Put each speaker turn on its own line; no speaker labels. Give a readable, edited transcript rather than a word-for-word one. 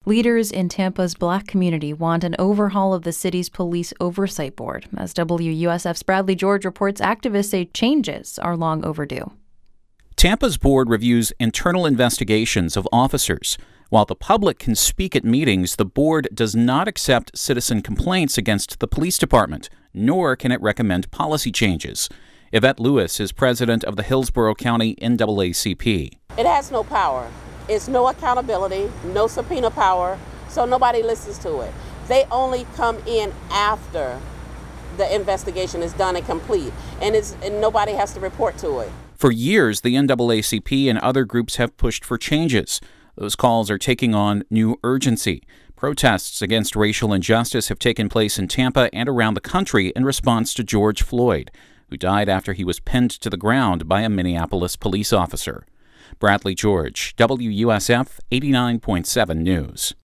Leaders in Tampa's Black community want an overhaul of the city's police oversight board. As WUSF's Bradley George reports, activists say changes are long overdue.
Tampa's board reviews internal investigations of officers. While the public can speak at meetings, the board does not accept citizen complaints against the police department, nor can it recommend policy changes. Yvette Lewis is president of the Hillsborough County NAACP.
It has no power. It's no accountability, no subpoena power, so nobody listens to it. They only come in after the investigation is done and complete, and nobody has to report to it.
For years, the NAACP and other groups have pushed for changes. Those calls are taking on new urgency. Protests against racial injustice have taken place in Tampa and around the country in response to George Floyd, who died after he was pinned to the ground by a Minneapolis police officer. Bradley George, WUSF 89.7 News.